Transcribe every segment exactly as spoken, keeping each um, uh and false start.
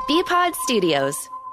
B-Pod Studios.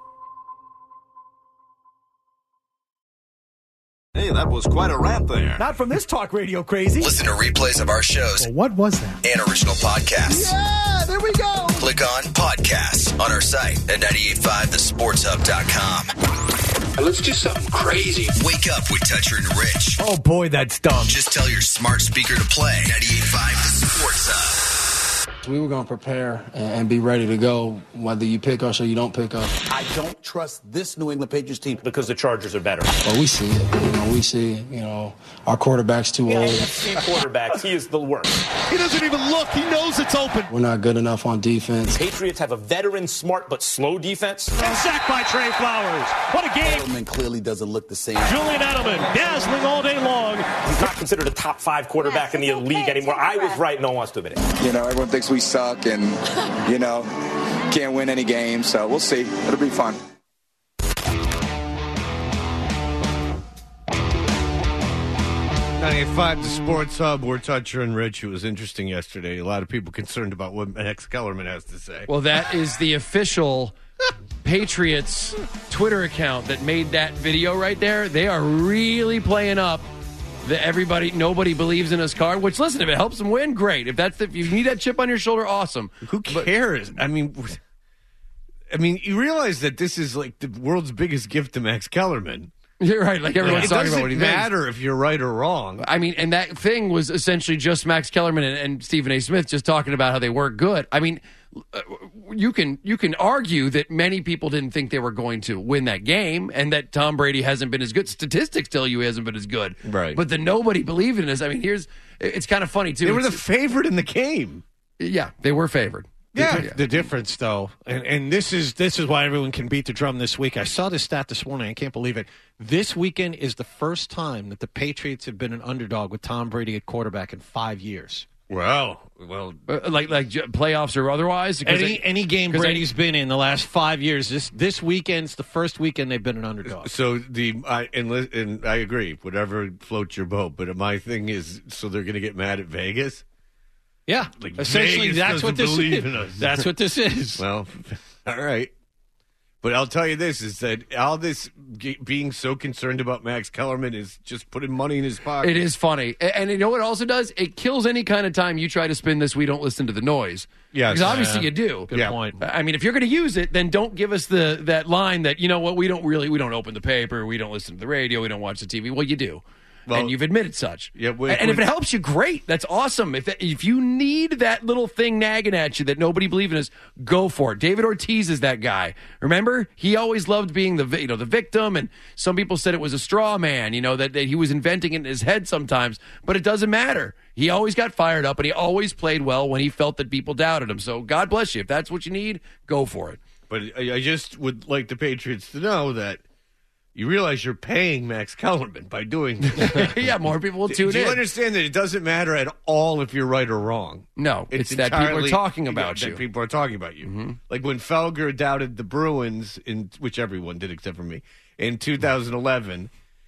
Hey, that was quite a rant there. Not from this talk radio crazy. Listen to replays of our shows. Well, what was that? And original podcasts. Yeah, there we go. Click on podcasts on our site at nine eight five the sports hub dot com. Let's do something crazy. Wake up with Toucher and Rich. Oh, boy, that's dumb. Just tell your smart speaker to play ninety-eight point five the Sports Hub. We were going to prepare and be ready to go, whether you pick us or you don't pick us. I don't trust this New England Patriots team because the Chargers are better. Well, we see it. You know, we see, you know, our quarterback's too yeah, old. Quarterbacks, he is the worst. He doesn't even look. He knows it's open. We're not good enough on defense. Patriots have a veteran, smart, but slow defense. And sacked by Trey Flowers. What a game. Edelman clearly doesn't look the same. Julian Edelman dazzling all day long. He's not considered a top five quarterback yes, in the league anymore. I was right. No one wants to admit it. You know, everyone thinks we suck and, you know, can't win any games. So we'll see. It'll be fun. ninety-eight point five the Sports Hub. We're Toucher and Rich. It was interesting yesterday. A lot of people concerned about what Max Kellerman has to say. Well, that is the official Patriots Twitter account that made that video right there. They are really playing up the everybody, nobody believes in us card, which, listen, if it helps them win, great. If that's the, if you need that chip on your shoulder, awesome. Who cares? But, I mean, I mean, you realize that this is like the world's biggest gift to Max Kellerman. You're right. Like everyone's it talking about what he thinks. It doesn't matter if you're right or wrong. I mean, and that thing was essentially just Max Kellerman and, and Stephen A. Smith just talking about how they weren't good. I mean, you can you can argue that many people didn't think they were going to win that game and that Tom Brady hasn't been as good. Statistics tell you he hasn't been as good. Right. But the nobody believed in us. I mean, here's it's kind of funny, too. They were it's, the favorite in the game. Yeah, they were favored. Yeah, yeah. The difference, though, and, and this is this is why everyone can beat the drum this week. I saw this stat this morning. I can't believe it. This weekend is the first time that the Patriots have been an underdog with Tom Brady at quarterback in five years. Wow. Well, uh, like like playoffs or otherwise? Any they, any game Brady's I, been in the last five years, this this weekend's the first weekend they've been an underdog. So the I and, and I agree. Whatever floats your boat. But my thing is, so they're going to get mad at Vegas. Yeah, like essentially Vegas that's what this is. That's what this is. Well, all right. But I'll tell you this, is that all this g- being so concerned about Max Kellerman is just putting money in his pocket. It is funny. And, and you know what it also does? It kills any kind of time you try to spin this we don't listen to the noise. Yeah, because obviously uh, you do. Good yeah. point. I mean, if you're going to use it, then don't give us the that line that, you know what, we don't really, we don't open the paper, we don't listen to the radio, we don't watch the T V. Well, you do. Well, and you've admitted such. Yeah, we, and, and if it helps you, great. That's awesome. If if you need that little thing nagging at you that nobody believes in us, go for it. David Ortiz is that guy. Remember, he always loved being the you know the victim, and some people said it was a straw man. You know that, that he was inventing it in his head sometimes, but it doesn't matter. He always got fired up, and he always played well when he felt that people doubted him. So God bless you. If that's what you need, go for it. But I just would like the Patriots to know that. You realize you're paying Max Kellerman by doing this. Yeah, more people will tune in. Do you understand that it doesn't matter at all if you're right or wrong? No, it's, it's that people are talking about you. That people are talking about you. Mm-hmm. Like when Felger doubted the Bruins, in which everyone did except for me, in two thousand eleven,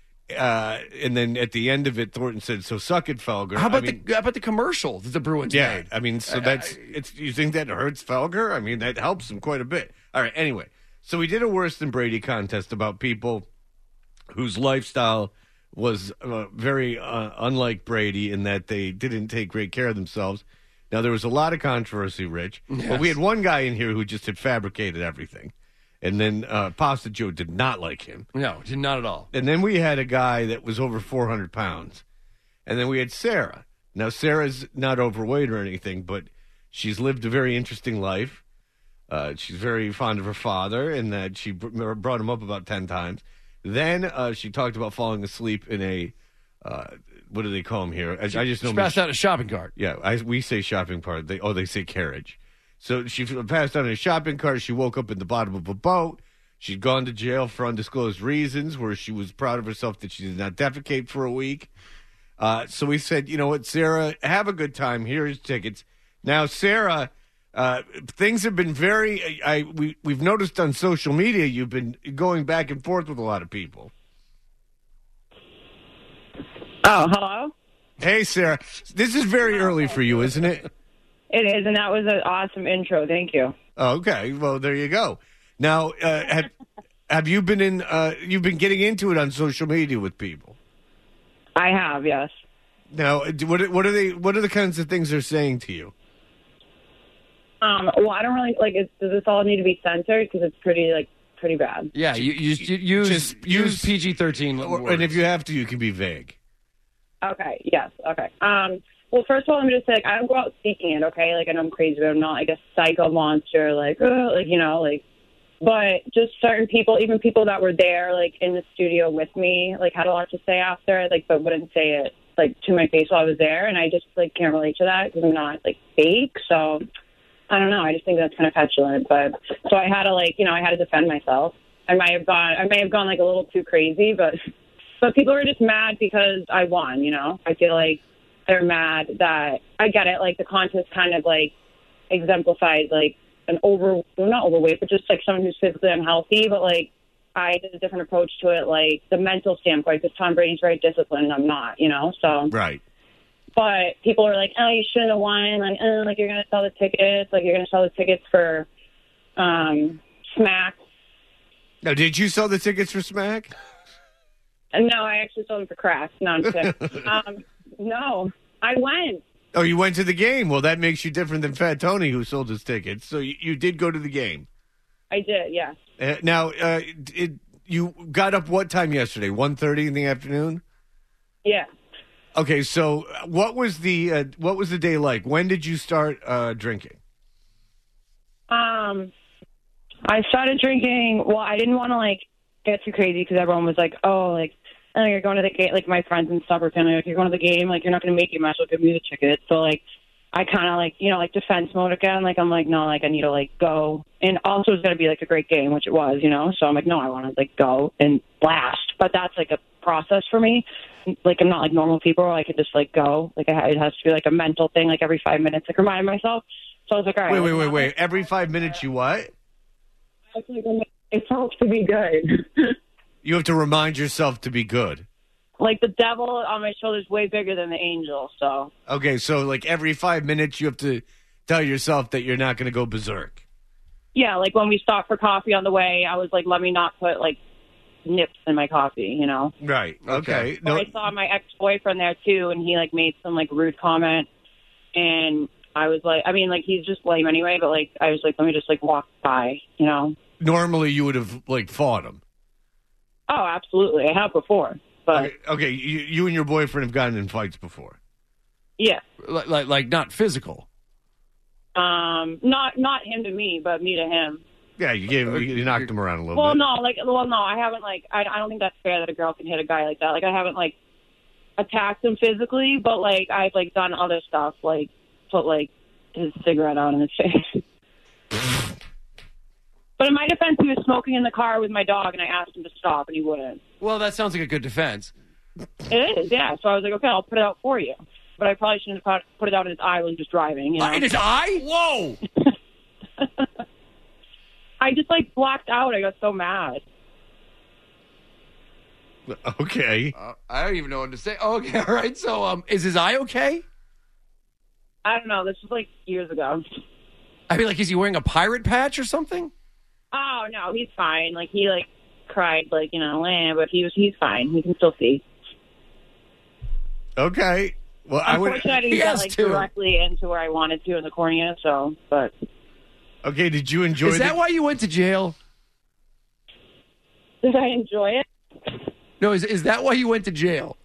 uh, and then at the end of it, Thornton said, "So suck it, Felger." How about I mean, the how about the commercial that the Bruins yeah, made? I mean, so that's it's. You think that hurts Felger? I mean, that helps him quite a bit. All right. Anyway, so we did a worse than Brady contest about people whose lifestyle was uh, very uh, unlike Brady in that they didn't take great care of themselves. Now, there was a lot of controversy, Rich, yes. But we had one guy in here who just had fabricated everything. And then uh, Pasta Joe did not like him. No, did not at all. And then we had a guy that was over four hundred pounds. And then we had Sarah. Now, Sarah's not overweight or anything, but she's lived a very interesting life. Uh, she's very fond of her father, and that she brought him up about ten times. Then uh, she talked about falling asleep in a, uh, what do they call them here? I, she, I just know. She passed out a shopping cart. Yeah, I, we say shopping cart. They, oh, they say carriage. So she passed out in a shopping cart. She woke up in the bottom of a boat. She'd gone to jail for undisclosed reasons where she was proud of herself that she did not defecate for a week. Uh, so we said, you know what, Sarah, have a good time. Here's tickets. Now, Sarah... Uh, things have been very. I we we've noticed on social media you've been going back and forth with a lot of people. Oh, hello. Hey, Sarah. This is very early for you, isn't it? It is, and that was an awesome intro. Thank you. Okay, well there you go. Now, uh, have have you been in? Uh, you've been getting into it on social media with people. I have, yes. Now, what what are they? What are the kinds of things they're saying to you? Um, well, I don't really like. Is, does this all need to be censored? Because it's pretty like pretty bad. Yeah, you, you, you use Just use use- P G thirteen. And if you have to, you can be vague. Okay. Yes. Okay. Um. Well, first of all, let me just say, like, I don't go out seeking it. Okay. Like, I know I'm crazy, but I'm not like a psycho monster. Like, uh, like you know, like. But just certain people, even people that were there, like in the studio with me, like had a lot to say after, like, but wouldn't say it like to my face while I was there, and I just like can't relate to that because I'm not like fake. So I don't know. I just think that's kind of petulant. But so I had to like, you know, I had to defend myself. I might have gone, I may have gone like a little too crazy, but but people were just mad because I won. You know, I feel like they're mad that I get it. Like the contest kind of like exemplified like an over, well, not overweight, but just like someone who's physically unhealthy. But like I did a different approach to it, like the mental standpoint, because Tom Brady's very disciplined and I'm not, you know. So right. But people are like, oh, you shouldn't have won. Like, oh, like you're gonna sell the tickets. Like you're gonna sell the tickets for um, Smack. Now, did you sell the tickets for Smack? And no, I actually sold them for craft. No, I'm kidding. um, no, I went. Oh, you went to the game. Well, that makes you different than Fat Tony, who sold his tickets. So you, you did go to the game. I did, yes. Uh, now, uh, it, you got up what time yesterday? one thirty in the afternoon? Yeah. Okay, so what was the uh, what was the day like? When did you start uh, drinking? Um, I started drinking. Well, I didn't want to like get too crazy because everyone was like, "Oh, like, oh, you're going to the game." Like my friends and stuff were kind of like, "You're going to the game. Like, you're not going to make it. Might as well give me the ticket." So like, I kind of like, you know, like defense mode again. Like I'm like, no, like I need to like go. And also it's going to be like a great game, which it was, you know. So I'm like, no, I want to like go and blast. But that's like a process for me. Like I'm not like normal people. I could just like go. Like I, it has to be like a mental thing. Like every five minutes, like remind myself. So I was like, all right. Wait, wait, wait, wait. Every five minutes, you what? It helps to be good. You have to remind yourself to be good. Like the devil on my shoulder is way bigger than the angel. So Okay, so like every five minutes, you have to tell yourself that you're not going to go berserk. yeah, like when we stopped for coffee on the way, I was like, let me not put like nips in my coffee, you know. Right. Okay. But No. I saw my ex-boyfriend there too, and he like made some like rude comment, and I was like, I mean, like he's just lame anyway, but like I was like, let me just like walk by, you know. Normally, you would have like fought him. Oh, absolutely, I have before, but Okay, okay. You, you and your boyfriend have gotten in fights before. yeah, Like, like, like not physical. um, not not him to me, but me to him. Yeah, you gave you knocked him around a little Well, bit. no, like, well, no, I haven't like, I, I don't think that's fair that a girl can hit a guy like that. Like, I haven't like attacked him physically, but like I've like done other stuff, like put like his cigarette out in his face. But in my defense, he was smoking in the car with my dog, and I asked him to stop, and he wouldn't. Well, that sounds like a good defense. It is, yeah. So I was like, okay, I'll put it out for you. But I probably shouldn't have put it out in his eye when he was driving. You know? Uh, in his eye? Whoa! I just like blacked out. I got so mad. Okay. Uh, I don't even know what to say. Okay, all right. So, um, is his eye okay? I don't know. This was like years ago. I mean, like, is he wearing a pirate patch or something? Oh no, he's fine. Like he like cried, like you know, eh, but he was he's fine. He can still see. Okay. Well, I would. Unfortunately, I didn't get like directly into where I wanted to in the cornea. So, but Okay. Did you enjoy? Is that the... why you went to jail? did I enjoy it? No, is is that why you went to jail?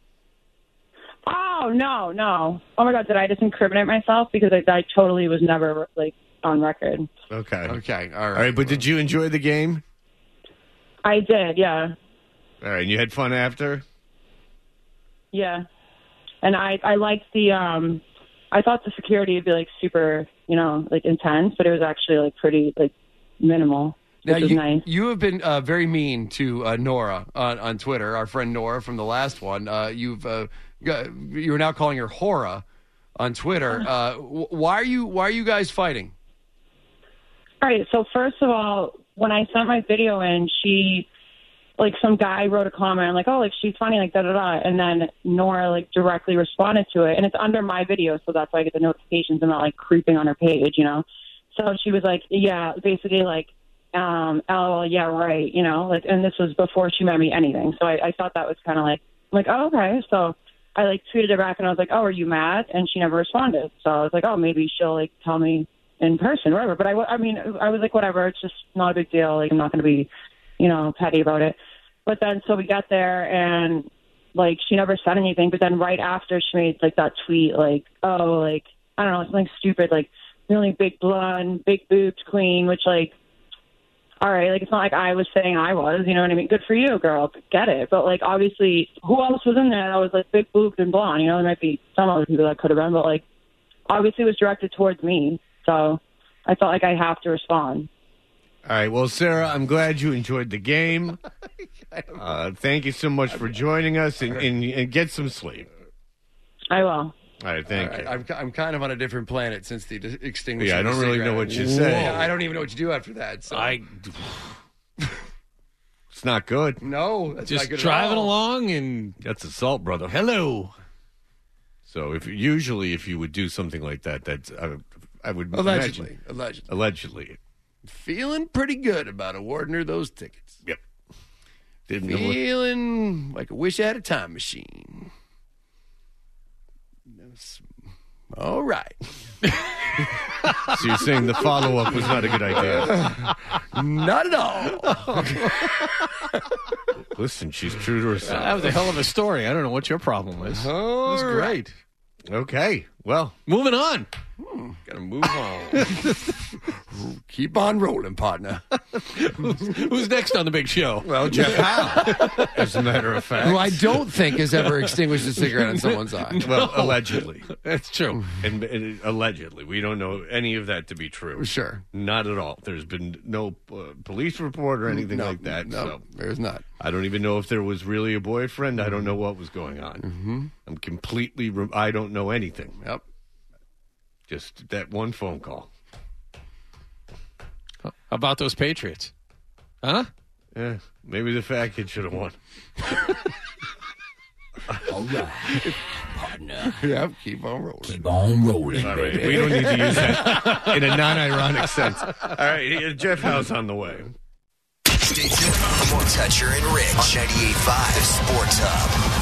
Oh no, no. Oh my God, did I just incriminate myself because I, I totally was never like on record. Okay. Okay. All right. All right. But did you enjoy the game? I did, yeah, All right. And you had fun after? yeah. And I I liked the um. I thought the security would be like super, you know, like intense, but it was actually like pretty like minimal. Now, Which was you, nice. you have been uh, very mean to uh, Nora on, on Twitter, our friend Nora from the last one. Uh, you've uh, got, you're now calling her Hora on Twitter. Uh, wh- why are you Why are you guys fighting? All right. So first of all, when I sent my video in, she, like, some guy wrote a comment like, "Oh, like she's funny, like da da da," and then Nora like directly responded to it, and it's under my video, so that's why I get the notifications. I'm not like creeping on her page, you know. so she was like, yeah, basically like, um, oh, yeah, right, you know, like, and this was before she met me anything. So I, I thought that was kind of like, I'm like, oh, okay. So I like tweeted her back and I was like, oh, are you mad? And she never responded. So I was like, oh, maybe she'll like tell me in person, whatever. But I, I mean, I was like, whatever, it's just not a big deal. Like, I'm not going to be, you know, petty about it. But then, so we got there and like, she never said anything. But then right after she made like that tweet, like, oh, like, I don't know, something stupid, like, really big blonde, big boobs queen, which like, all right, like, it's not like I was saying I was, you know what I mean? Good for you, girl. Get it. But, like, obviously, who else was in there that was, like, big boobed and blonde? You know, there might be some other people that could have been, but, like, obviously it was directed towards me. So I felt like I have to respond. All right. Well, Sarah, I'm glad you enjoyed the game. Uh, thank you so much for joining us, and, and, and get some sleep. I will. All right, thank All right, you. I'm, I'm kind of on a different planet since the d- extinguishing. Yeah, I don't really know what you say. Yeah, I don't even know what you do after that. So. I. It's not good. No, that's Just not good driving at all. along and That's assault, brother. hello. So if usually if you would do something like that, that's I, I would Allegedly, imagine, allegedly, allegedly. feeling pretty good about awarding her those tickets. Yep. Didn't know what- Feeling like I wish I had a time machine. All right. So you're saying the follow up was not a good idea? Not at all. Listen, she's true to herself. That was a hell of a story. I don't know what your problem is. All It was right. great. Okay. Well, moving on. Hmm, gotta move on. Keep on rolling, partner. who's, who's next on the big show? Well, Jeff Howe, as a matter of fact. Who I don't think has ever extinguished a cigarette in someone's eye. Well, allegedly. That's true. And, and allegedly. We don't know any of that to be true. Sure. Not at all. There's been no uh, police report or anything No, like that. no, so there's not. I don't even know if there was really a boyfriend. I don't know what was going on. Mm-hmm. I'm completely, re- I don't know anything. Yep. Just that one phone call. How about those Patriots? Huh? Yeah, maybe the fat kid should have won. All right, partner. Yep, keep on rolling. Keep on rolling, All right, baby. we don't need to use that in a non-ironic sense. All right, Jeff Howe's on the way. Stay tuned for more Toucher and Rich on ninety-eight point five Sports Hub.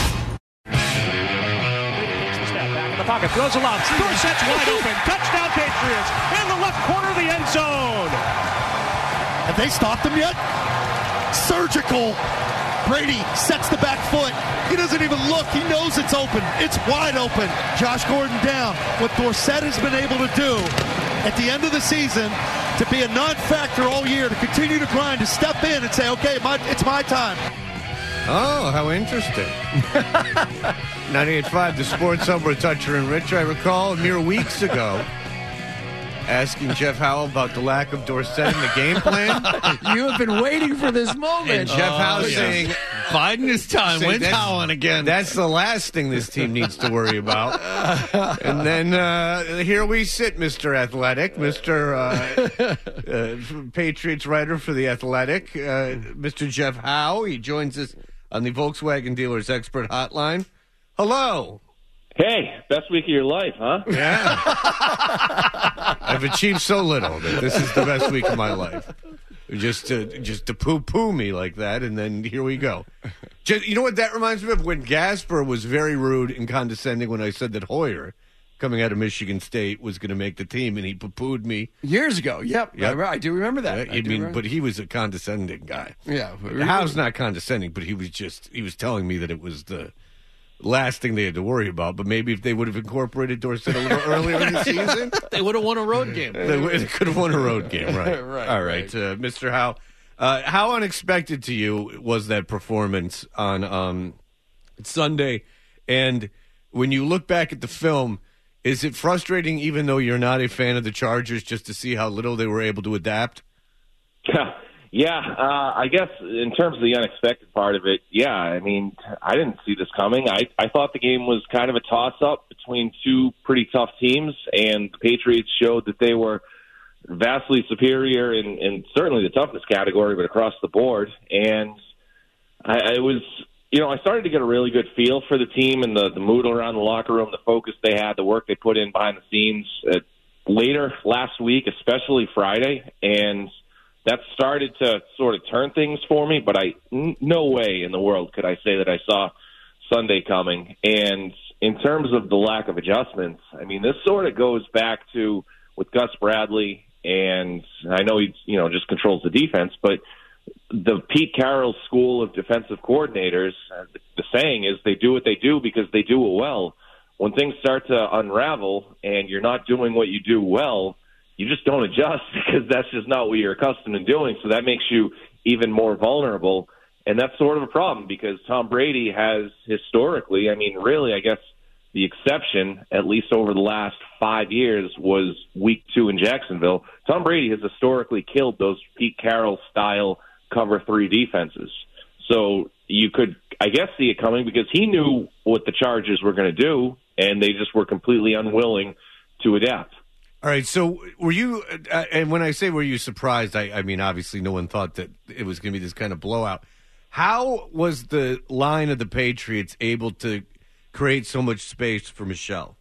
Back in the pocket, throws a lob. Dorsett's wide open. Touchdown Patriots in the left corner of the end zone. Have they stopped him yet? Surgical. Brady sets the back foot. He doesn't even look. He knows it's open. It's wide open. Josh Gordon down. What Dorsett has been able to do at the end of the season to be a non-factor all year, to continue to grind, to step in and say, okay, my, it's my time. Oh, how interesting. ninety-eight point five, the Sports Hub with Toucher and Rich. I recall mere weeks ago asking Jeff Howe about the lack of Dorsett in the game plan. You have been waiting for this moment. And Jeff Howe Oh, yeah. saying, Biden is time. saying When's that's- Howen again? That's the last thing this team needs to worry about. And then uh, here we sit, Mister Athletic, Mister Uh, uh, Patriots writer for The Athletic, uh, Mister Jeff Howe. He joins us on the Volkswagen Dealers Expert Hotline. Hello. Hey, best week of your life, huh? Yeah. I've achieved so little that this is the best week of my life. Just to just to poo-poo me like that, and then here we go. Just, you know what that reminds me of? When Gasper was very rude and condescending when I said that Hoyer, coming out of Michigan State, was going to make the team, and he poo-pooed me. Years ago, yep. Yep. I, I do remember that. Yeah, I I do mean, remember. but he was a condescending guy. Yeah. Howe's not condescending, but he was just, he was telling me that it was the last thing they had to worry about. But maybe if they would have incorporated Dorsett a little earlier in the season, they would have won a road game. They, they could have won a road game, right? Right, All right, Uh, Mister Howe. Uh, how unexpected to you was that performance on um, Sunday? And when you look back at the film, is it frustrating, even though you're not a fan of the Chargers, just to see how little they were able to adapt? Yeah, uh, I guess in terms of the unexpected part of it, yeah, I mean, I didn't see this coming. I, I thought the game was kind of a toss-up between two pretty tough teams, and the Patriots showed that they were vastly superior in, in certainly the toughness category, but across the board. And I, I was, you know, I started to get a really good feel for the team and the, the mood around the locker room, the focus they had, the work they put in behind the scenes. It, later last week, especially Friday, and that started to sort of turn things for me, but I n- no way in the world could I say that I saw Sunday coming. And in terms of the lack of adjustments, I mean, this sort of goes back to with Gus Bradley, and I know he, you know, just controls the defense, but the Pete Carroll school of defensive coordinators, uh, the saying is they do what they do because they do it well. When things start to unravel and you're not doing what you do well, you just don't adjust because that's just not what you're accustomed to doing. So that makes you even more vulnerable. And that's sort of a problem because Tom Brady has historically, I mean, really, I guess the exception, at least over the last five years, was week two in Jacksonville. Tom Brady has historically killed those Pete Carroll-style cover three defenses. So you could, I guess, see it coming because he knew what the Chargers were going to do, and they just were completely unwilling to adapt. All right, so were you, uh, and when I say were you surprised, I, I mean, obviously no one thought that it was going to be this kind of blowout. How was the line of the Patriots able to create so much space for Michelle?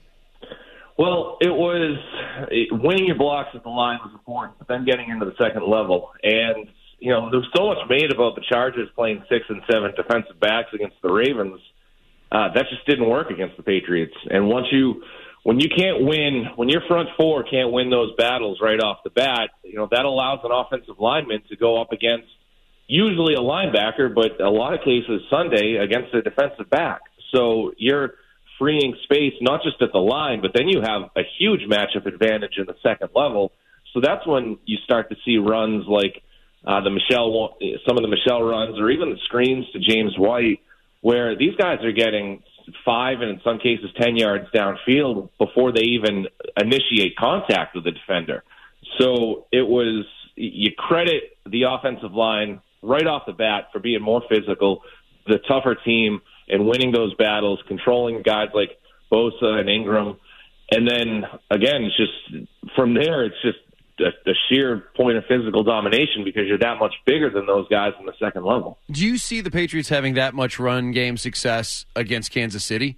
Well, it was it, winning your blocks at the line was important, but then getting into the second level. And, you know, there was so much made about the Chargers playing six and seven defensive backs against the Ravens. Uh, that just didn't work against the Patriots. And once you, when you can't win, when your front four can't win those battles right off the bat, you know, that allows an offensive lineman to go up against usually a linebacker, but a lot of cases Sunday against a defensive back. So you're freeing space not just at the line, but then you have a huge matchup advantage in the second level. So that's when you start to see runs like uh, the Michelle, some of the Michelle runs, or even the screens to James White, where these guys are getting five and in some cases ten yards downfield before they even initiate contact with the defender. So it was, you credit the offensive line right off the bat for being more physical, the tougher team, and winning those battles, controlling guys like Bosa and Ingram. And then, again, it's just from there, it's just a, a sheer point of physical domination because you're that much bigger than those guys in the second level. Do you see the Patriots having that much run game success against Kansas City?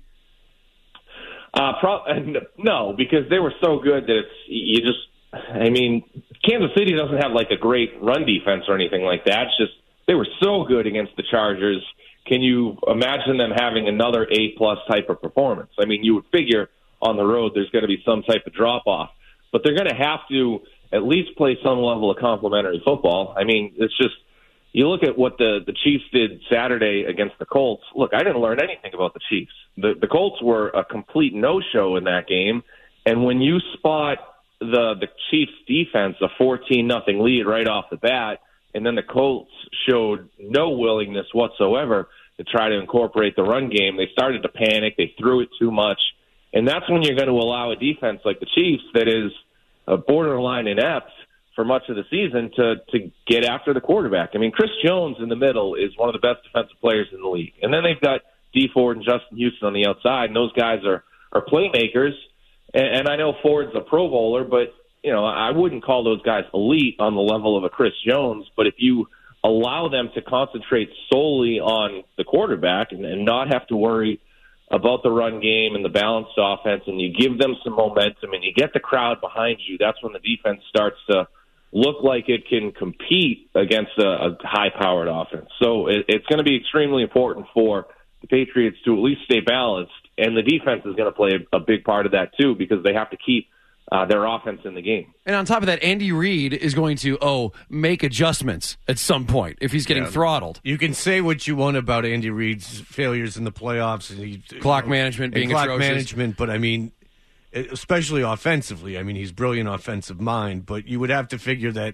Uh, pro- no, because they were so good that it's, you just, I mean, Kansas City doesn't have like a great run defense or anything like that. It's just they were so good against the Chargers. Can you imagine them having another A-plus type of performance? I mean, you would figure on the road there's going to be some type of drop-off, but they're going to have to at least play some level of complementary football. I mean, it's just, you look at what the, the Chiefs did Saturday against the Colts. Look, I didn't learn anything about the Chiefs. The, the Colts were a complete no-show in that game, and when you spot the, the Chiefs' defense a fourteen nothing lead right off the bat, and then the Colts showed no willingness whatsoever to try to incorporate the run game. They started to panic. They threw it too much. And that's when you're going to allow a defense like the Chiefs that is a borderline inept for much of the season to, to get after the quarterback. I mean, Chris Jones in the middle is one of the best defensive players in the league. And then they've got Dee Ford and Justin Houston on the outside, and those guys are, are playmakers. And, and I know Ford's a Pro Bowler, but you know, I wouldn't call those guys elite on the level of a Chris Jones, but if you allow them to concentrate solely on the quarterback and, and not have to worry about the run game and the balanced offense, and you give them some momentum and you get the crowd behind you, that's when the defense starts to look like it can compete against a, a high-powered offense. So it, it's going to be extremely important for the Patriots to at least stay balanced, and the defense is going to play a, a big part of that too because they have to keep Uh, their offense in the game. And on top of that, Andy Reid is going to, oh, make adjustments at some point if he's getting Yeah. throttled. You can say what you want about Andy Reid's failures in the playoffs. And he, Clock you know, management and being clock atrocious. management, but I mean, especially offensively. I mean, he's brilliant offensive mind, but you would have to figure that.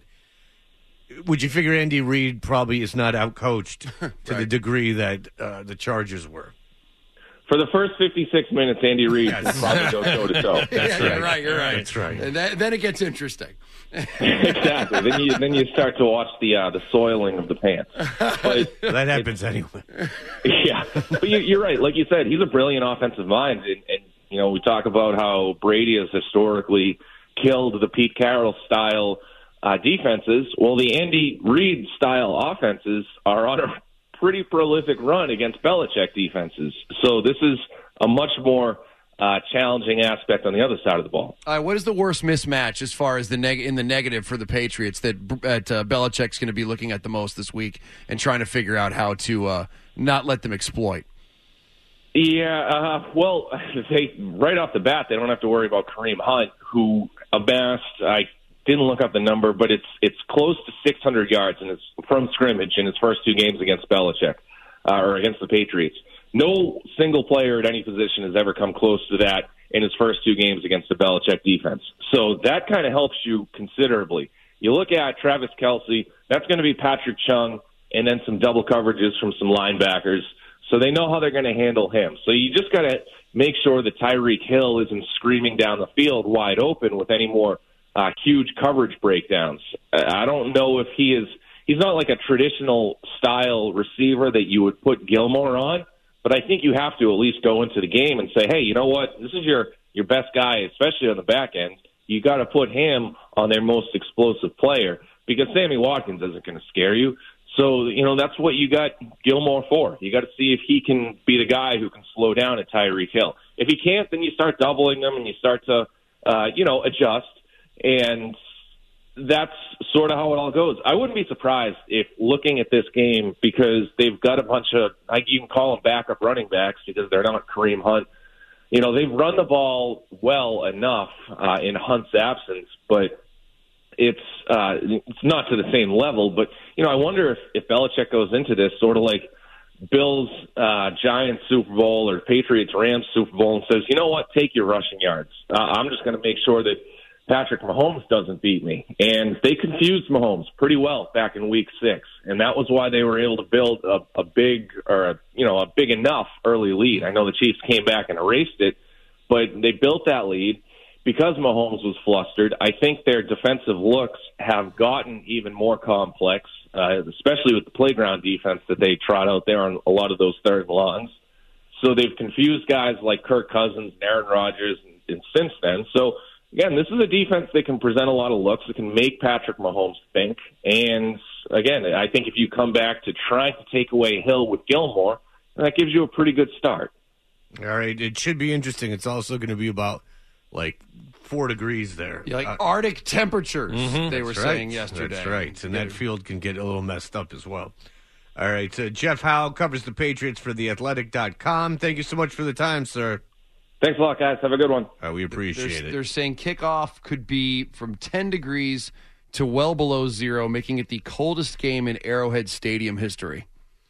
Would you figure Andy Reid probably is not outcoached to Right. the degree that uh, the Chargers were? For the first fifty-six minutes, Andy Reid will probably go toe-to-toe. yeah, That's you're right. right. You're right. That's right. And that, then it gets interesting. Exactly. Then you then you start to watch the uh, the soiling of the pants. But Well, that happens anyway. yeah, but you, you're right. Like you said, he's a brilliant offensive mind, and, and you know we talk about how Brady has historically killed the Pete Carroll style uh, defenses. Well, the Andy Reid style offenses are on a pretty prolific run against Belichick defenses. So this is a much more uh, challenging aspect on the other side of the ball. All right, what is the worst mismatch as far as the neg- in the negative for the Patriots that, that uh, Belichick's going to be looking at the most this week and trying to figure out how to uh, not let them exploit? Yeah, uh, well, they right off the bat, they don't have to worry about Kareem Hunt, who amassed, I didn't look up the number, but it's it's close to six hundred yards in his, from scrimmage in his first two games against Belichick, uh, or against the Patriots. No single player at any position has ever come close to that in his first two games against the Belichick defense. So that kind of helps you considerably. You look at Travis Kelce, that's going to be Patrick Chung, and then some double coverages from some linebackers. So they know how they're going to handle him. So you just got to make sure that Tyreek Hill isn't screaming down the field wide open with any more uh, huge coverage breakdowns. I don't know if he is – he's not like a traditional style receiver that you would put Gilmore on, but I think you have to at least go into the game and say, hey, you know what? This is your, your best guy, especially on the back end. You got to put him on their most explosive player because Sammy Watkins isn't going to scare you. So, you know, that's what you got Gilmore for. You got to see if he can be the guy who can slow down at Tyreek Hill. If he can't, then you start doubling them and you start to, uh, you know, adjust. And that's sort of how it all goes. I wouldn't be surprised if looking at this game, because they've got a bunch of, like you can call them backup running backs because they're not Kareem Hunt. You know, they've run the ball well enough uh, in Hunt's absence, but it's uh, it's not to the same level. But, you know, I wonder if, if Belichick goes into this sort of like Bills uh, Giants Super Bowl or Patriots Rams Super Bowl and says, you know what, take your rushing yards. Uh, I'm just going to make sure that Patrick Mahomes doesn't beat me. And they confused Mahomes pretty well back in week six. And that was why they were able to build a, a big or, a, you know, a big enough early lead. I know the Chiefs came back and erased it, but they built that lead because Mahomes was flustered. I think their defensive looks have gotten even more complex, uh, especially with the playground defense that they trot out there on a lot of those third and longs. So they've confused guys like Kirk Cousins and Aaron Rodgers and, and since then. So, again, this is a defense that can present a lot of looks. It can make Patrick Mahomes think. And, again, I think if you come back to trying to take away Hill with Gilmore, that gives you a pretty good start. All right. It should be interesting. It's also going to be about, like, four degrees there. Yeah, like uh, Arctic temperatures, mm-hmm, they were right. saying yesterday. That's right. And that field can get a little messed up as well. All right. Uh, Jeff Howe covers the Patriots for the athletic dot com. Thank you so much for the time, sir. Thanks a lot, guys. Have a good one. Uh, we appreciate they're, it. They're saying kickoff could be from ten degrees to well below zero, making it the coldest game in Arrowhead Stadium history.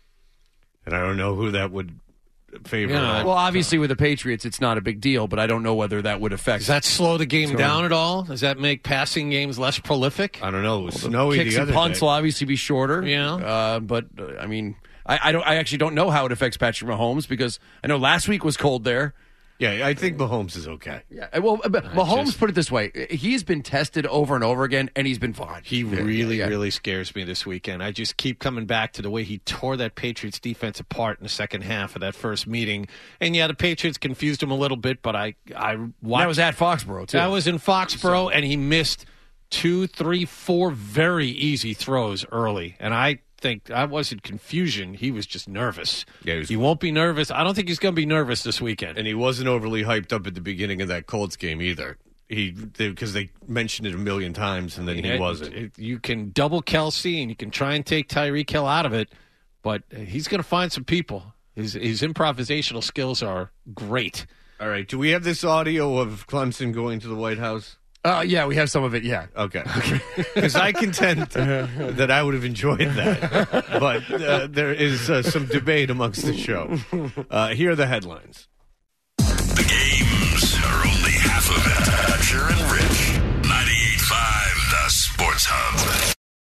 And I don't know who that would favor. Yeah, well, obviously with the Patriots, it's not a big deal, but I don't know whether that would affect. Does that slow the game down at all? Does that make passing games less prolific? I don't know. It was well, snowy kicks the other and punts day. will obviously be shorter. Yeah, uh, but uh, I mean, I, I don't. I actually don't know how it affects Patrick Mahomes because I know last week was cold there. Yeah, I think Mahomes is okay. Yeah, well, but Mahomes, just, put it this way: he's been tested over and over again, and he's been fine. He really, yeah. really scares me this weekend. I just keep coming back to the way he tore that Patriots defense apart in the second half of that first meeting. And yeah, the Patriots confused him a little bit, but I, I watched. That was at Foxborough too. That was in Foxborough, so. And he missed two, three, four very easy throws early, and I. think I wasn't confusion. He was just nervous. Yeah, he, was, he won't be nervous. I don't think he's going to be nervous this weekend. And he wasn't overly hyped up at the beginning of that Colts game either. He because they, they mentioned it a million times, and then he it, wasn't. It, you can double Kelce, and you can try and take Tyreek Hill out of it, but he's going to find some people. His his improvisational skills are great. All right. Do we have this audio of Clemson going to the White House? Uh, yeah, we have some of it, yeah. Okay. Because I contend that I would have enjoyed that. But uh, there is uh, some debate amongst the show. Uh, here are the headlines. The games are only half of it. Hatcher and Rich. ninety-eight point five, the Sports Hub.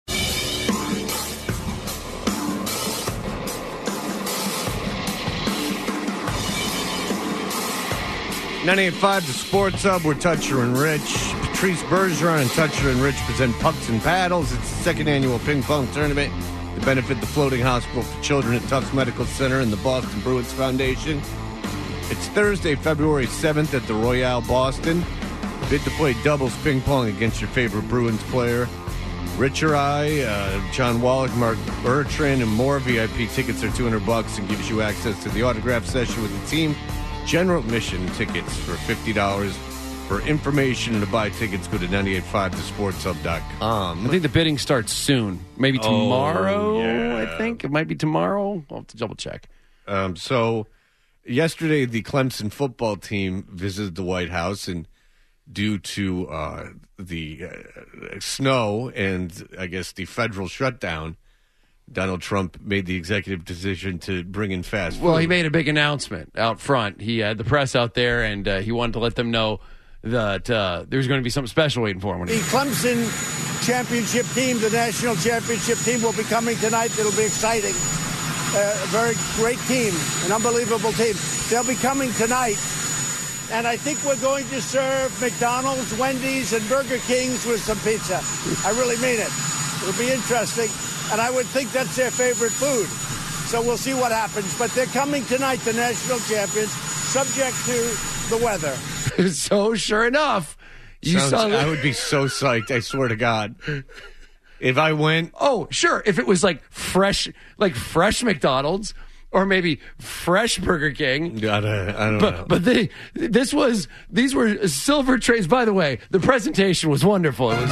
ninety-eight point five, the Sports Hub. We're Toucher and Rich. Patrice Bergeron and Toucher and Rich present Pucks and Paddles. It's the second annual ping pong tournament to benefit the Floating Hospital for Children at Tufts Medical Center and the Boston Bruins Foundation. It's Thursday, February seventh at the Royale Boston. Bid to play doubles ping pong against your favorite Bruins player. Rich or I, uh, John Wallach, Mark Bertrand, and more. V I P tickets are two hundred bucks and gives you access to the autograph session with the team general admission tickets for fifty dollars. For information and to buy tickets, go to nine eight five the sports hub dot com. I think the bidding starts soon. Maybe tomorrow, Oh, yeah. I think. It might be tomorrow. I'll have to double check. Um, so, yesterday, the Clemson football team visited the White House, and due to uh, the uh, snow and, I guess, the federal shutdown, Donald Trump made the executive decision to bring in fast food. Well, he made a big announcement out front. He had the press out there, and uh, he wanted to let them know that uh, there's going to be something special waiting for him. The Clemson championship team, the national championship team, will be coming tonight. It'll be exciting. Uh, a very great team, an unbelievable team. They'll be coming tonight, and I think we're going to serve McDonald's, Wendy's, and Burger King's with some pizza. I really mean it. It'll be interesting, and I would think that's their favorite food. So we'll see what happens. But they're coming tonight, the national champions, subject to the weather. So, sure enough, you Sounds, saw I would be so psyched, I swear to God. If I went... Oh, sure. If it was like fresh, like fresh McDonald's or maybe fresh Burger King. I don't, I don't but, know. But they, this was, these were silver trays. By the way, the presentation was wonderful. It was...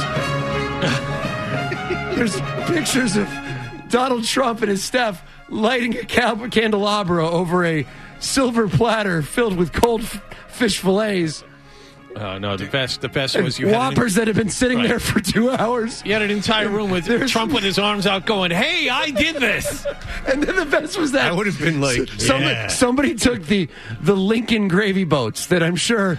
There's pictures of Donald Trump and his staff lighting a candelabra over a silver platter filled with cold f- fish fillets. Oh, no, the best the best was you Whoppers had that have been sitting right. there for two hours. You had an entire room with There's, Trump with his arms out going, hey, I did this. And then the best was that I would have been like, somebody, yeah. somebody took the the Lincoln gravy boats that I'm sure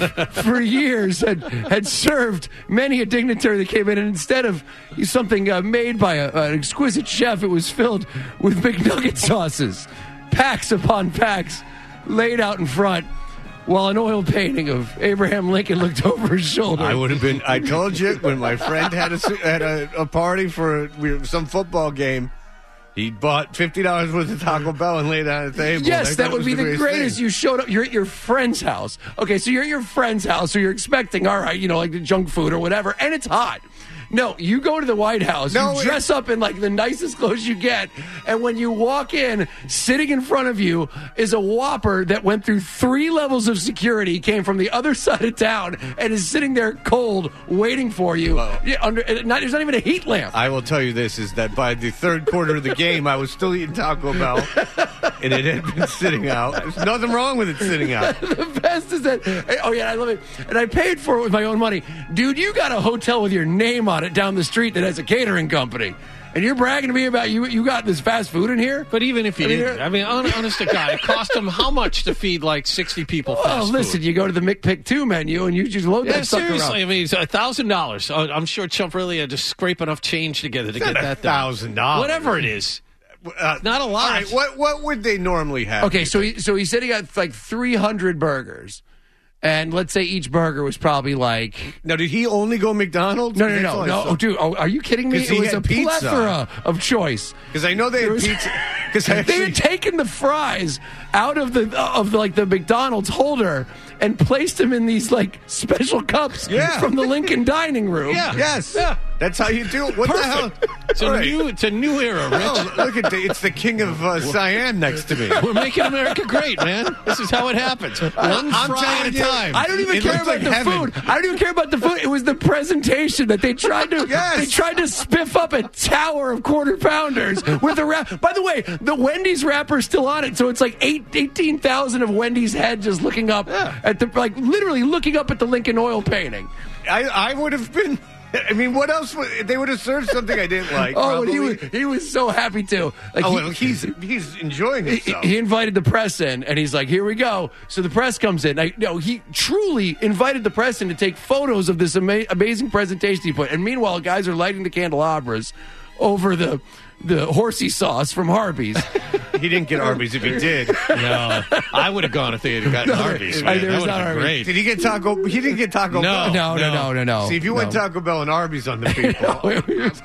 for years had, had served many a dignitary that came in, and instead of something uh, made by a, an exquisite chef, it was filled with McNugget sauces, packs upon packs, laid out in front. While an oil painting of Abraham Lincoln looked over his shoulder. I would have been. I told you when my friend had a had a, a party for a, we were, some football game. He bought fifty dollars worth of Taco Bell and laid it on the table. Yes, that would be the greatest. greatest You showed up. You're at your friend's house. Okay, so you're at your friend's house, so you're expecting, all right, you know, like the junk food or whatever, and it's hot. No, you go to the White House, No, you it- dress up in like the nicest clothes you get, and when you walk in, sitting in front of you is a Whopper that went through three levels of security, came from the other side of town, and is sitting there cold, waiting for you. Well- Yeah, under, not, there's not even a heat lamp. I will tell you this: is that by the third quarter of the game, I was still eating Taco Bell, and it had been sitting out. There's nothing wrong with it sitting out. The best is that, oh yeah, I love it. And I paid for it with my own money. Dude, you got a hotel with your name on it down the street that has a catering company. And you're bragging to me about you you got this fast food in here? But even if you I mean, didn't, I mean, hon- honest to God, it cost them how much to feed like sixty people fast Oh, listen, food? you go to the McPick two menu and you just load Yeah, that sucker seriously, up. I mean, it's a thousand dollars. I'm sure Trump really had to scrape enough change together to It's get not that a thousand dollars. Whatever it is, Uh, not a lot. All right, what what would they normally have? Okay, so he, so he said he got like three hundred burgers. And let's say each burger was probably like... Now, did he only go McDonald's? No, no, That's no, all I no. saw. Oh, dude, oh, are you kidding me? 'Cause It he was had a pizza. plethora of choice. Because I know they There had was- pizza. Because They had taken the fries out of the of the, like the McDonald's holder and placed them in these like special cups Yeah. from the Lincoln dining room. Yeah. Yes. Yeah. That's how you do it. What the hell? It's a All right. new, it's a new era, Rich. Oh, look at the, it's the king of uh, Siam next to me. We're making America great, man. This is how it happens. One I'm fry telling at a you, time. I don't even It care looks about like the heaven. food. I don't even care about the food. It was the presentation that they tried to Yes. they tried to spiff up a tower of quarter pounders with the wrap. By the way, the Wendy's wrapper is still on it, so it's like eight, eighteen thousand of Wendy's head just looking up at the like literally looking up at the Lincoln oil painting. I, I would have been. I mean, what else? Would, they would have served something I didn't like. Oh, and he probably. was he was so happy too. Like oh, he- well, he's he's enjoying He, himself. he invited the press in, and he's like, "Here we go." So the press comes in. I, no, he truly invited the press in to take photos of this ama- amazing presentation he put. And meanwhile, guys are lighting the candelabras over the the horsey sauce from Harvey's. He didn't get Arby's. If he did, No, I would have gone if they had gotten No, Arby's. I- Man. there That was would not have been Arby's. great. did he get Taco? He didn't get Taco No. Bell. no, no, no, no, no. See, if you went no. Taco Bell and Arby's on the people, No, it was-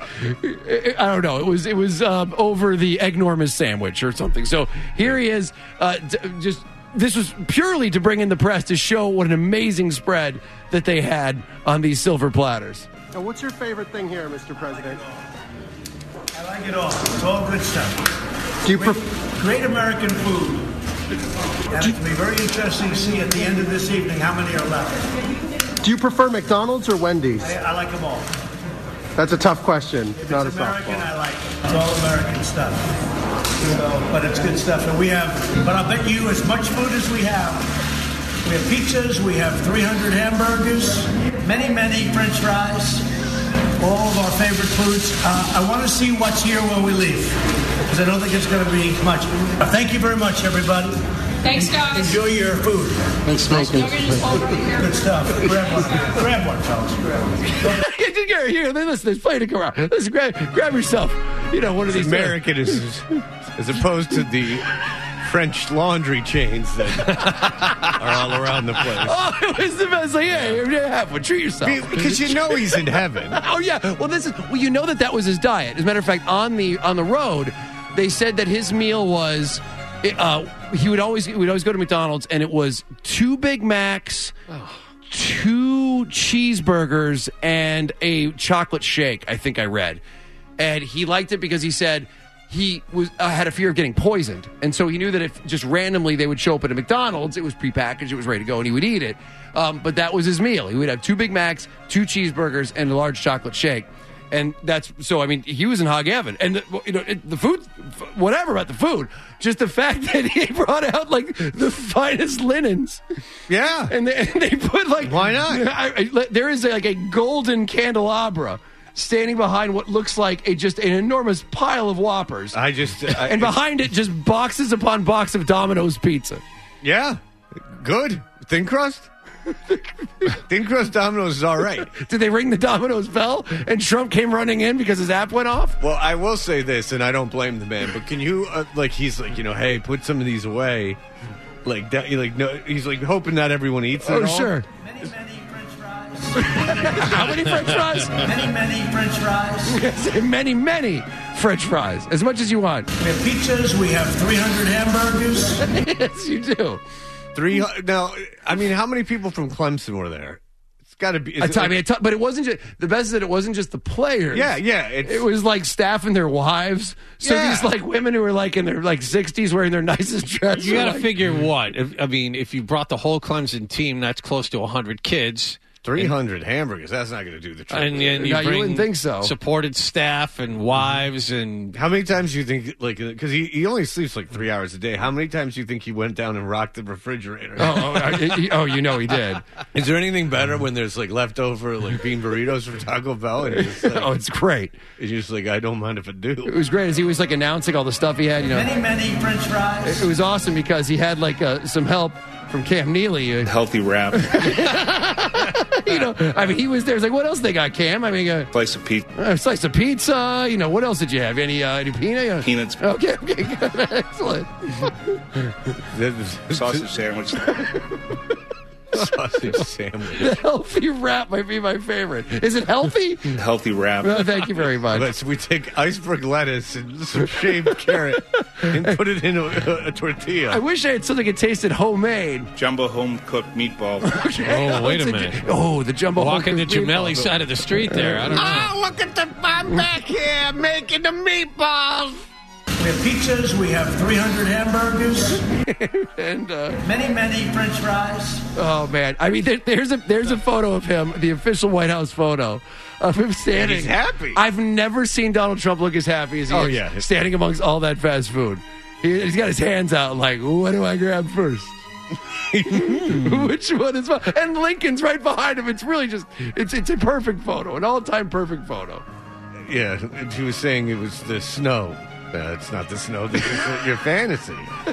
I don't know. It was it was um, over the eggnormous sandwich or something. So here he is. Uh, d- just this was purely to bring in the press to show what an amazing spread that they had on these silver platters. Now, what's your favorite thing here, Mister President? I like it all. It's all good stuff. Do you great, pref- great American food. And it'll be very interesting to see at the end of this evening how many are left. Do you prefer McDonald's or Wendy's? I, I like them all. That's a tough question. If not it's a American, softball. I like it. It's all American stuff. So, but it's good stuff. And we have, but I'll bet you as much food as we have. We have pizzas, we have three hundred hamburgers, many, many French fries, all of our favorite foods. Uh, I want to see what's here when we leave, because I don't think it's going to be much. Uh, thank you very much, everybody. Thanks, guys. Enjoy your food. Thanks, Smoking. Good stuff. Grab one. Grab one, fellas. Grab one. Here, here, listen, there's plenty to go around. Listen, grab, grab yourself, you know, one of these. American is, as opposed to the French laundry chains that are all around the place. Oh, it was the best. Like, yeah, yeah, have one. Treat yourself. Because you know he's in heaven. Oh, yeah. Well, this is, well, you know that that was his diet. As a matter of fact, on the on the road, they said that his meal was, uh, he would always, he would always go to McDonald's, and it was two Big Macs, oh. two cheeseburgers, and a chocolate shake, I think I read. And he liked it because he said he was uh, had a fear of getting poisoned. And so he knew that if just randomly they would show up at a McDonald's, it was prepackaged, it was ready to go, and he would eat it. Um, but that was his meal. He would have two Big Macs, two cheeseburgers, and a large chocolate shake. And that's, so, I mean, he was in hog heaven. And, the, you know, it, the food, whatever about the food, just the fact that he brought out, like, the finest linens. Yeah. And they, and they put, like... Why not? I, I, there is, a, like, a golden candelabra standing behind what looks like a just an enormous pile of Whoppers. I just... I, and behind it, just boxes upon box of Domino's pizza. Yeah. Good. Thin crust? Thin crust Domino's is all right. Did they ring the Domino's bell and Trump came running in because his app went off? Well, I will say this, and I don't blame the man, but can you, uh, like, he's like, you know, hey, put some of these away. Like, that, like no, he's like hoping not everyone eats it. Oh, all. sure. Many, many French fries. How many French fries? Many, many French fries. Yes, many, many French fries. As much as you want. We have pizzas. We have three hundred hamburgers. Yes, you do. Three. Now, I mean, how many people from Clemson were there? It's got to be. I, t- I mean, I t- but it wasn't just the best is that it wasn't just the players. Yeah, yeah. It's, it was like staff and their wives. So Yeah. these like women who were like in their like sixties wearing their nicest dress. You got to like, figure what? If, I mean, if you brought the whole Clemson team, that's close to one hundred kids. three hundred hamburgers. That's not going to do the trick. And then you, No, you bring wouldn't think so. supported staff and wives and How many times do you think, like, because he, he only sleeps like three hours a day, how many times do you think he went down and rocked the refrigerator? Oh, oh, I- oh, you know he did. Is there anything better when there's like leftover like bean burritos from Taco Bell? And it's like, Oh, it's great. it's just like, I don't mind if I It do. was great as he was like announcing all the stuff he had. You know, Many, many French fries. it was awesome because he had like uh, some help from Cam Neely. Uh, Healthy wrap. you know, I mean, he was there. It's like, what else they got, Cam? I mean, uh, Slice of pizza. a slice of pizza. You know, what else did you have? Any uh, any peanut? Peanuts. Okay, okay, good, excellent. Sausage sandwich. Sausage sandwich. The healthy wrap might be my favorite. Is it healthy? Healthy wrap. Uh, thank you very much. Let's we take iceberg lettuce and some shaved carrot and put it in a, a tortilla. I wish I had something that tasted homemade. Jumbo home cooked meatball. oh, wait a It's minute. Oh, the jumbo. Walking the home-cooked Gemelli meatballs. side of the street there. I don't know. Oh, look at the I'm back here making the meatballs. We have pizzas. We have three hundred hamburgers. and uh, Many, many French fries. oh man, I mean, there, there's a there's a photo of him, the official White House photo of him standing. he's happy. I've never seen Donald Trump look as happy as he Oh, is yeah. standing amongst all that fast food. He, he's got his hands out like, what do I grab first? Which one is mine? And Lincoln's right behind him. It's really just it's it's a perfect photo, an all time perfect photo. Yeah, he was saying it was the snow. No, it's not the snow. This is your fantasy.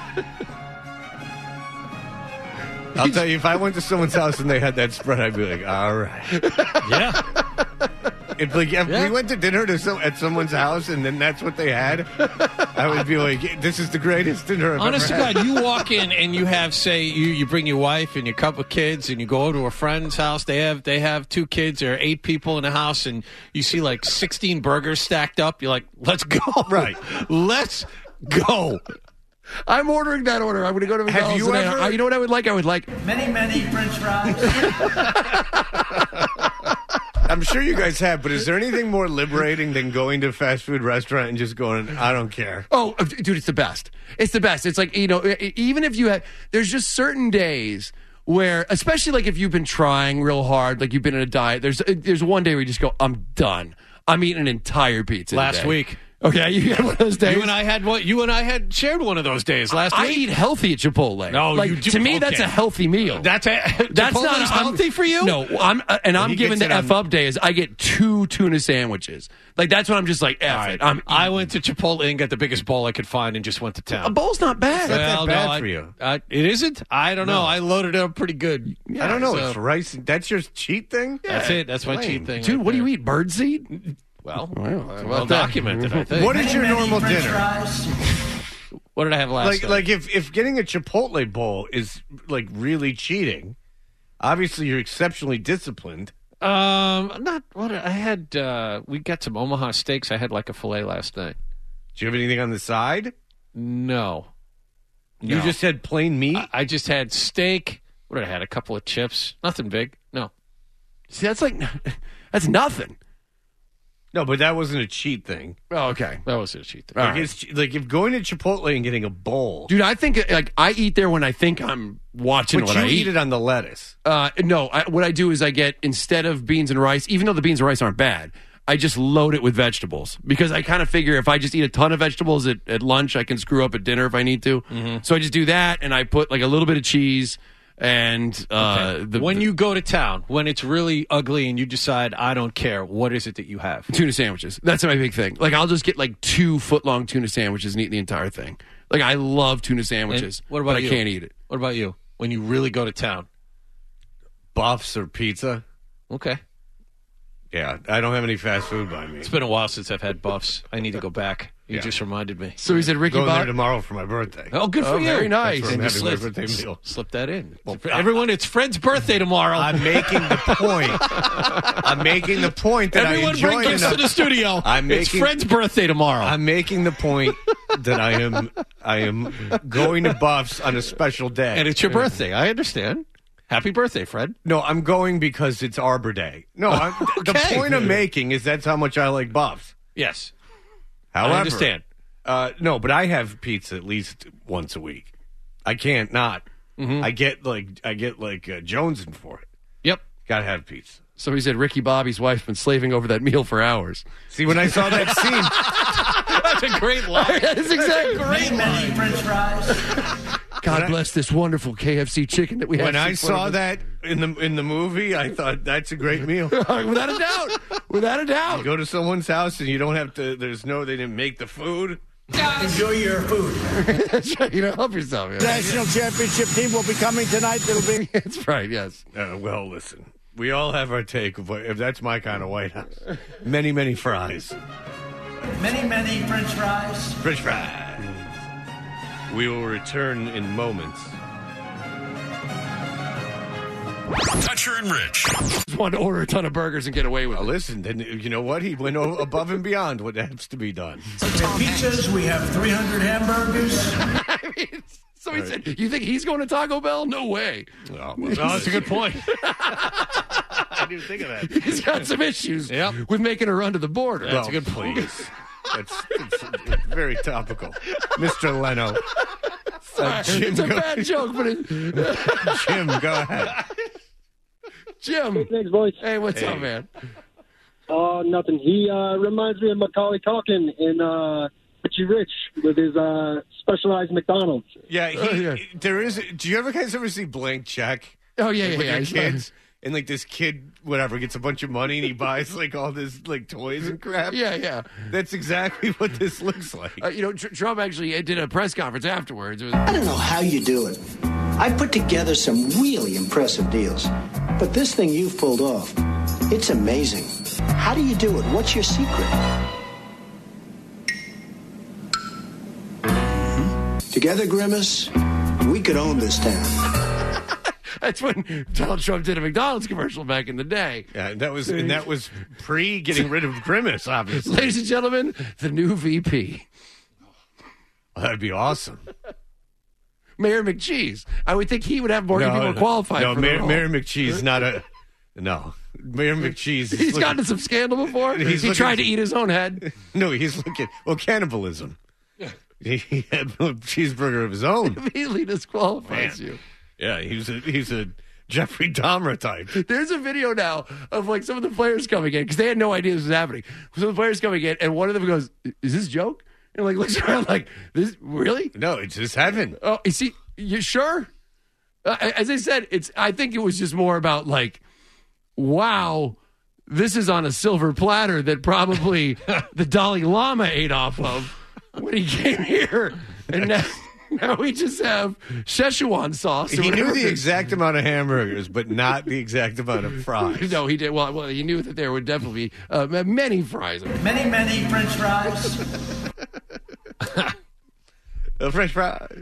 I'll tell you, if I went to someone's house and they had that spread, I'd be like, all right. Yeah. If like if Yeah. we went to dinner to some, at someone's house and then that's what they had, I would be like, this is the greatest dinner I've Honest to ever had. God, you walk in and you have, say, you, you bring your wife and your couple of kids and you go over to a friend's house. They have they have two kids. There are eight people in the house, and you see like sixteen burgers stacked up. You're like, let's go. Right. Let's go. I'm ordering that order. I'm going to go to McDonald's you today. ever- I- you know what I would like? I would like Many, many French fries. I'm sure you guys have, but is there anything more liberating than going to a fast food restaurant and just going, I don't care? Oh, dude, it's the best. It's the best. It's like, you know, even if you have, there's just certain days where, especially like if you've been trying real hard, like you've been in a diet, there's there's one day where you just go, I'm done. I'm eating an entire pizza Last today. week. Okay, you had one of those days. You and I had what? You and I had shared one of those days last I week. I eat healthy at Chipotle. No, like you do, to me, okay. that's a healthy meal. That's a that's Chipotle not is I'm- healthy for you. No, I'm uh, and Well, I'm he giving gets the it F on- up day is I get two tuna sandwiches. Like that's when I'm just like F it. I'm I went to Chipotle and got the biggest bowl I could find and just went to town. a bowl's not bad. It's not that Well, bad no, I- for you. Uh, it isn't? I don't know. No. I loaded it up pretty good. I don't know. so- It's rice. That's your cheat thing? That's it. That's my cheat thing. Dude, right what do you there. eat? Birdseed? Well, Well, well documented, I think. What is your normal dinner? What did I have last Like, night? like if, if getting a Chipotle bowl is like really cheating, obviously you're exceptionally disciplined. Um, not what I had. Uh, we got some Omaha steaks. I had like a fillet last night. Do you have anything on the side? No, You No. just had plain meat? I, I just had steak. What did I had? A couple of chips. Nothing big. No. See, that's like that's nothing. No, but that wasn't a cheat thing. Oh, okay. That was a cheat thing. All Like, right. it's, like if going to Chipotle and getting a bowl, Dude, I think like I eat there when I think I'm watching but what you I eat eat. it on the lettuce. Uh, no, I, what I do is I get, instead of beans and rice, even though the beans and rice aren't bad, I just load it with vegetables because I kind of figure if I just eat a ton of vegetables at, at lunch, I can screw up at dinner if I need to. Mm-hmm. So I just do that, and I put like a little bit of cheese and uh, Okay. the, when you go to town, when it's really ugly and you decide, I don't care, what is it that you have? tuna sandwiches. That's my big thing. Like I'll just get like two foot long tuna sandwiches and eat the entire thing. Like I love tuna sandwiches. And what about but you? I can't eat it. What about you? When you really go to town? Buffs or pizza? Okay. Yeah, I don't have any fast food by me. It's been a while since I've had buffs. I need to go back. You Yeah. just reminded me. So he said Ricky Going there Bobby. tomorrow for my birthday. Oh, good for Oh, you. very nice. That's where I'm And you having my slip, birthday meal. slip that in. Everyone, it's Fred's birthday tomorrow. I'm making the point. I'm making the point that Everyone I enjoy bring gifts enough. to the studio. I'm it's making- Fred's birthday tomorrow. I'm making the point that I am I am going to Buffs on a special day. and it's your birthday. I understand. Happy birthday, Fred. No, I'm going because it's Arbor Day. No, I'm, the Okay. point I'm making is that's how much I like Buffs. Yes. However, I understand. Uh, no, but I have pizza at least once a week. I can't not. Mm-hmm. I get like I get like uh, Jonesing for it. Yep. Gotta have pizza. So he said Ricky Bobby's wife's been slaving over that meal for hours. See, when I saw that scene, That's a great line. That's exactly Great line. French fries. God bless this wonderful K F C chicken that we have. when I saw that in the in the movie, I thought that's a great meal. without a doubt, without a doubt. You go to someone's house and you don't have to. There's no. They didn't make the food. Enjoy your food. That's right. You know, help yourself. Yeah. National championship team will be coming tonight. It'll be. That's right. Yes. Uh, well, listen. We all have our take of what, if that's my kind of White House. Many, many fries. Many, many French fries. French fries. We will return in moments. Toucher and Rich. Just wanted to order a ton of burgers and get away with Well, it. listen, then you know what? He went o- above and beyond what has to be done. Pizzas, we have three hundred hamburgers. I mean, so he said, "You think he's going to Taco Bell? No way. Oh, well, No, that's a good point. I didn't think of that. He's got some issues Yep. with making a run to the border." That's a good point. That's it's, it's very topical, Mister Leno. Uh, Jim, it's a go, bad joke, but it, Jim, go ahead. Jim. Thanks, boys. Hey, what's Hey. up, man? Oh, nothing. He uh, reminds me of Macaulay Culkin in uh, Richie Rich with his uh, specialized McDonald's. Yeah, he, Oh, yeah. there is. Do you ever guys ever see Blank Check? Oh yeah, Like, yeah, with yeah. your He's- kids, and like this kid, whatever, gets a bunch of money and he buys like all this like toys and crap. Yeah, yeah. That's exactly what this looks like. Uh, you know, Tr- Trump actually did a press conference afterwards. It was, I don't know how you do it. I put together some really impressive deals. But this thing you've pulled off, it's amazing. How do you do it? What's your secret? Together, Grimace, we could own this town. That's when Donald Trump did a McDonald's commercial back in the day. Yeah, and that was and that was pre getting rid of Grimace, obviously. Ladies and gentlemen, the new V P, That'd be awesome. Mayor McCheese. I would think he would have more people qualified No, for Mayor, the role. Mayor McCheese not a No. Mayor McCheese. He's looking, gotten some scandal before. He's he looking- tried to eat his own head. No, he's looking. Well, cannibalism. He, he had a cheeseburger of his own. Immediately disqualifies Man. you. Yeah, he's a he's a Jeffrey Dahmer type. There's a video now of like some of the players coming in because they had no idea this was happening. Some of the players coming in, and one of them goes, "Is this a joke?" And like looks around like, "This really?" No, it's just heaven. Oh, is he? You sure? Uh, as I said, it's. I think it was just more about like, wow, this is on a silver platter that probably the Dalai Lama ate off of when he came here, and now, now we just have Szechuan sauce. or He knew whatever. the exact amount of hamburgers, but not the exact amount of fries. No, he did. Well, well, he knew that there would definitely be uh, many fries. Many, many French fries. The French fries.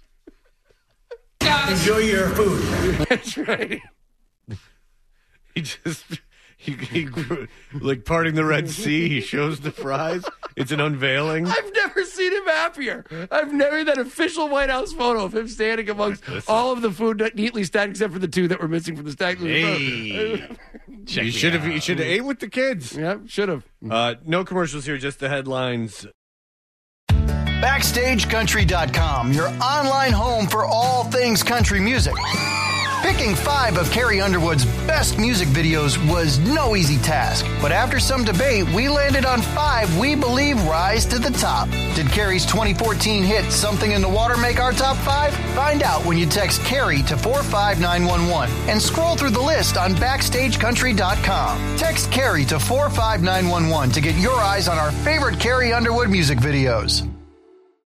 Enjoy your food. That's right. He just, he, he like parting the Red Sea. He shows the fries. It's an unveiling. I've never seen him happier. I've never that official White House photo of him standing amongst Listen. all of the food neatly stacked, except for the two that were missing from the stack. Hey. You should have. You should have ate with the kids. Yep, should have. Uh, no commercials here. Just the headlines. Backstage Country dot com, your online home for all things country music. Picking five of Carrie Underwood's best music videos was no easy task, but after some debate, we landed on five we believe rise to the top. Did Carrie's twenty fourteen hit Something in the Water make our top five? Find out when you text Carrie to four five nine one one and scroll through the list on Backstage Country dot com. Text Carrie to four five nine one one to get your eyes on our favorite Carrie Underwood music videos.